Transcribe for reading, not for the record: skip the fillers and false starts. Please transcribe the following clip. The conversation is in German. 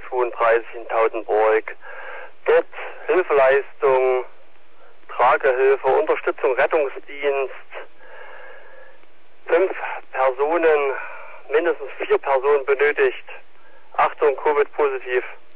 32 in Tautenburg. Dort Hilfeleistung, Tragehilfe, Unterstützung, Rettungsdienst. 5 Personen, mindestens 4 Personen benötigt. Achtung, Covid-positiv.